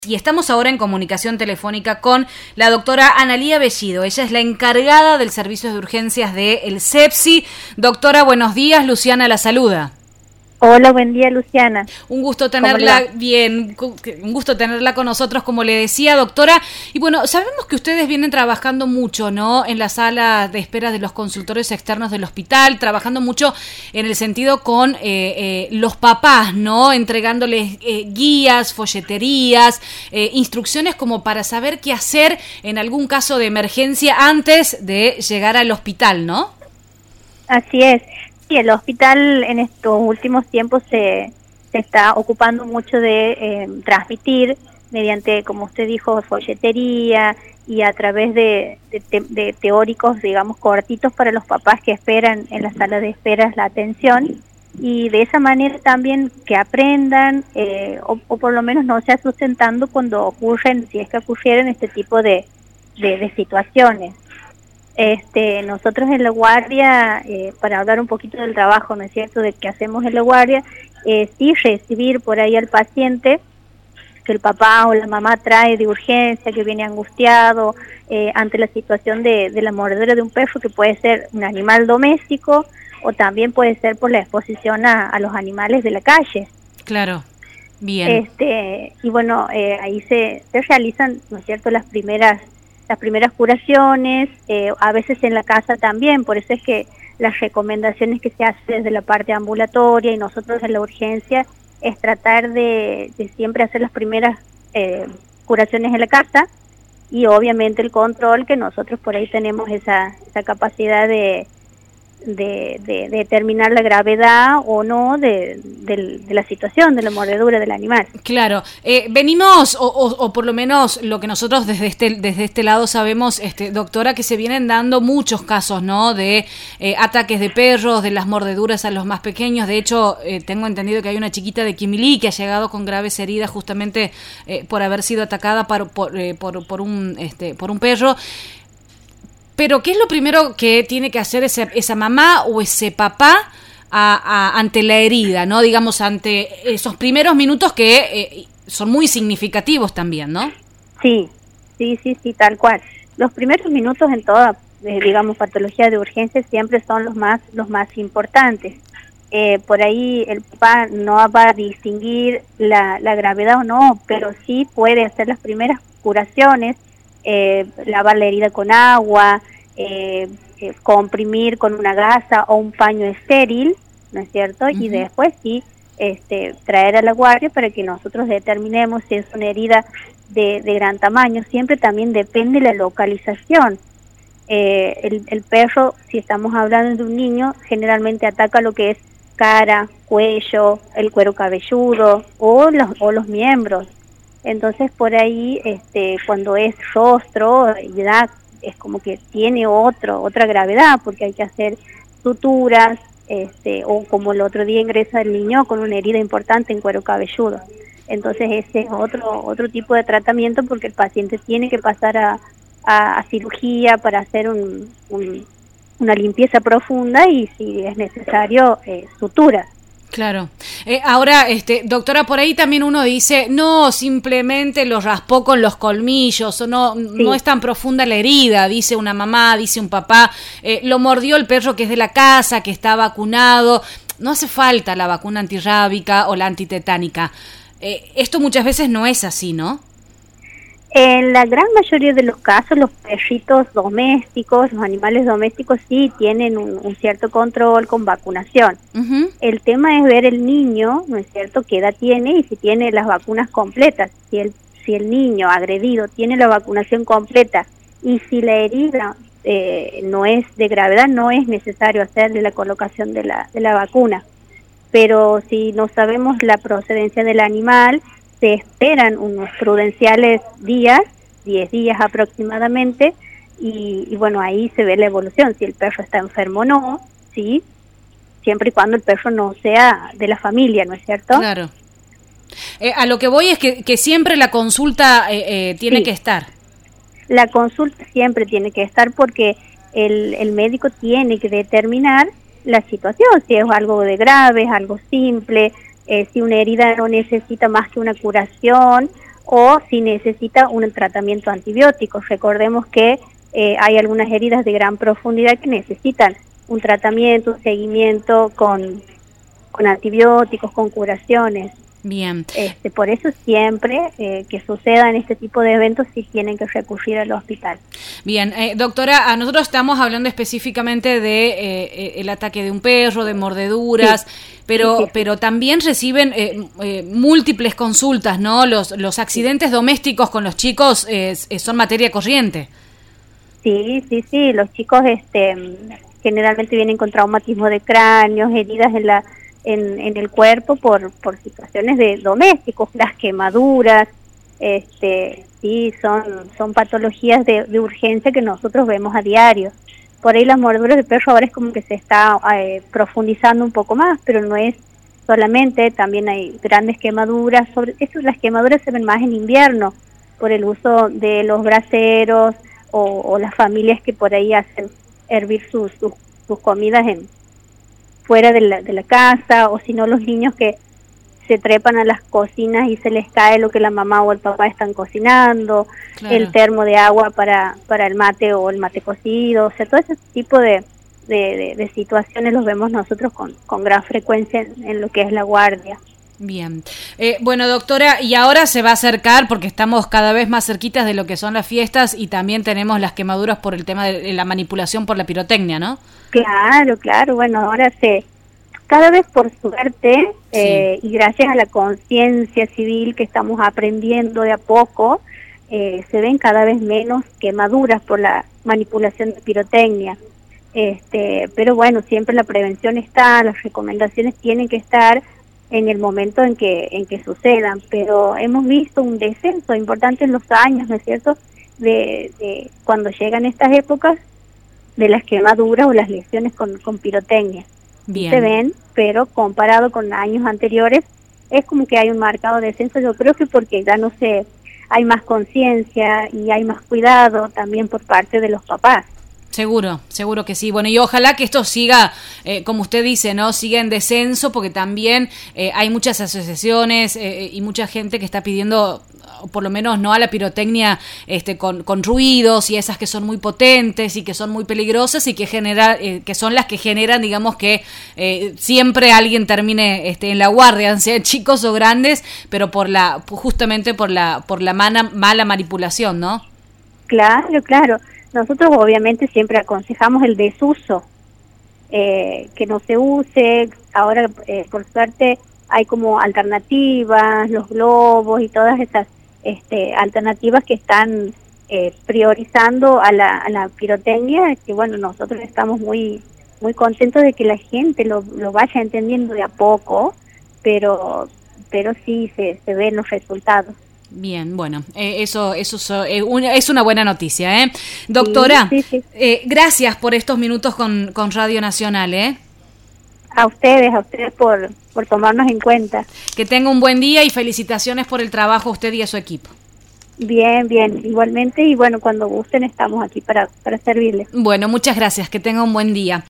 Y estamos ahora en comunicación telefónica con la doctora Analía Bellido. Ella es la encargada del servicio de urgencias del CEPSI. Doctora, buenos días. Luciana la saluda. Hola, buen día, Luciana. Un gusto tenerla bien, un gusto tenerla con nosotros, como le decía, doctora. Y bueno, sabemos que ustedes vienen trabajando mucho, ¿no?, en la sala de espera de los consultorios externos del hospital, trabajando mucho en el sentido con los papás, ¿no?, entregándoles guías, folleterías, instrucciones como para saber qué hacer en algún caso de emergencia antes de llegar al hospital, ¿no? Así es. Sí, el hospital en estos últimos tiempos se está ocupando mucho de transmitir mediante, como usted dijo, folletería y a través de teóricos, digamos, cortitos para los papás que esperan en la sala de espera la atención, y de esa manera también que aprendan o por lo menos no se asusten tanto cuando ocurren, si es que ocurrieran este tipo de situaciones. Nosotros en la guardia, para hablar un poquito del trabajo, ¿no es cierto?, de que hacemos en la guardia, sí recibir por ahí al paciente que el papá o la mamá trae de urgencia, que viene angustiado ante la situación de la mordedura de un perro, que puede ser un animal doméstico o también puede ser por la exposición a los animales de la calle. Claro, bien. Y bueno, ahí se realizan, ¿no es cierto?, las primeras curaciones, a veces en la casa también. Por eso es que las recomendaciones que se hacen desde la parte ambulatoria y nosotros en la urgencia es tratar de siempre hacer las primeras curaciones en la casa, y obviamente el control, que nosotros por ahí tenemos esa capacidad de determinar la gravedad o no de la situación, de la mordedura del animal. Claro, venimos, o por lo menos lo que nosotros desde este lado sabemos, doctora, que se vienen dando muchos casos, ¿no?, de ataques de perros, de las mordeduras a los más pequeños. De hecho, tengo entendido que hay una chiquita de Quimilí que ha llegado con graves heridas justamente por haber sido atacada por un perro. Pero, ¿qué es lo primero que tiene que hacer esa mamá o ese papá ante la herida, ¿no? Digamos, ante esos primeros minutos que son muy significativos también, ¿no? Sí, tal cual. Los primeros minutos en toda, digamos, patología de urgencia siempre son los más importantes. Por ahí el papá no va a distinguir la gravedad o no, pero sí puede hacer las primeras curaciones, lavar la herida con agua, comprimir con una gasa o un paño estéril, ¿no es cierto? Uh-huh. Y después sí traer a la guardia para que nosotros determinemos si es una herida de gran tamaño. Siempre también depende de la localización. El perro, si estamos hablando de un niño, generalmente ataca lo que es cara, cuello, el cuero cabelludo o los miembros. Entonces por ahí, cuando es rostro, ya es como que tiene otra gravedad, porque hay que hacer suturas, o como el otro día ingresa el niño con una herida importante en cuero cabelludo. Entonces ese es otro tipo de tratamiento, porque el paciente tiene que pasar a cirugía para hacer una limpieza profunda y, si es necesario, suturas. Claro. Ahora, doctora, por ahí también uno dice, no, simplemente lo raspó con los colmillos, o no es tan profunda la herida, dice una mamá, dice un papá, lo mordió el perro que es de la casa, que está vacunado, no hace falta la vacuna antirrábica o la antitetánica. Esto muchas veces no es así, ¿no? En la gran mayoría de los casos, los perritos domésticos, los animales domésticos, sí tienen un cierto control con vacunación. Uh-huh. El tema es ver el niño, ¿no es cierto?, qué edad tiene y si tiene las vacunas completas. Si el niño agredido tiene la vacunación completa y si la herida no es de gravedad, no es necesario hacerle la colocación de la vacuna. Pero si no sabemos la procedencia del animal, se esperan unos prudenciales días, 10 días aproximadamente, y bueno, ahí se ve la evolución, si el perro está enfermo o no, ¿sí? Siempre y cuando el perro no sea de la familia, ¿no es cierto? Claro. A lo que voy es que siempre la consulta tiene que estar. La consulta siempre tiene que estar, porque el médico tiene que determinar la situación, si es algo de grave, es algo simple, si una herida no necesita más que una curación o si necesita un tratamiento antibiótico. Recordemos que hay algunas heridas de gran profundidad que necesitan un tratamiento, un seguimiento con antibióticos, con curaciones. Bien. Por eso siempre que sucedan este tipo de eventos sí tienen que recurrir al hospital. Bien, doctora, nosotros estamos hablando específicamente de el ataque de un perro, de mordeduras, sí, pero también reciben múltiples consultas, ¿no? Los accidentes domésticos con los chicos son materia corriente. Sí, los chicos generalmente vienen con traumatismo de cráneo, heridas en el cuerpo por situaciones de domésticos, las quemaduras, sí, son patologías de urgencia que nosotros vemos a diario. Por ahí las mordeduras de perro ahora es como que se está profundizando un poco más, pero no es solamente, también hay grandes quemaduras. Sobre eso, las quemaduras se ven más en invierno por el uso de los braseros o las familias que por ahí hacen hervir sus comidas fuera de la casa, o si no los niños que se trepan a las cocinas y se les cae lo que la mamá o el papá están cocinando, claro, el termo de agua para el mate o el mate cocido, o sea, todo ese tipo de situaciones los vemos nosotros con gran frecuencia en lo que es la guardia. Bien. Bueno, doctora, y ahora se va a acercar, porque estamos cada vez más cerquitas de lo que son las fiestas y también tenemos las quemaduras por el tema de la manipulación por la pirotecnia, ¿no? Claro, bueno, ahora cada vez por suerte, sí, y gracias a la conciencia civil que estamos aprendiendo de a poco, se ven cada vez menos quemaduras por la manipulación de pirotecnia. Pero bueno, siempre la prevención está, las recomendaciones tienen que estar en el momento en que sucedan, pero hemos visto un descenso importante en los años, ¿no es cierto?, de cuando llegan estas épocas, de las quemaduras o las lesiones con pirotecnia. Bien. Se ven, pero comparado con años anteriores, es como que hay un marcado descenso. Yo creo que porque ya no sé, hay más conciencia y hay más cuidado también por parte de los papás. Seguro que sí. Bueno, y ojalá que esto siga, como usted dice, ¿no? Siga en descenso, porque también hay muchas asociaciones y mucha gente que está pidiendo, por lo menos no a la pirotecnia con ruidos y esas que son muy potentes y que son muy peligrosas y que son las que generan, digamos, que siempre alguien termine en la guardia, sean chicos o grandes, pero justamente por la mala manipulación, ¿no? Claro. Nosotros obviamente siempre aconsejamos el desuso, que no se use. Ahora, por suerte, hay como alternativas, los globos y todas esas alternativas que están priorizando a la pirotecnia, que bueno, nosotros estamos muy contentos de que la gente lo vaya entendiendo de a poco, pero sí se ven los resultados. Bien, bueno, eso es una buena noticia, ¿eh? Doctora, sí. Gracias por estos minutos con Radio Nacional, ¿eh? A ustedes por tomarnos en cuenta. Que tenga un buen día y felicitaciones por el trabajo a usted y a su equipo. Bien, igualmente, y bueno, cuando gusten estamos aquí para servirles. Bueno, muchas gracias, que tenga un buen día.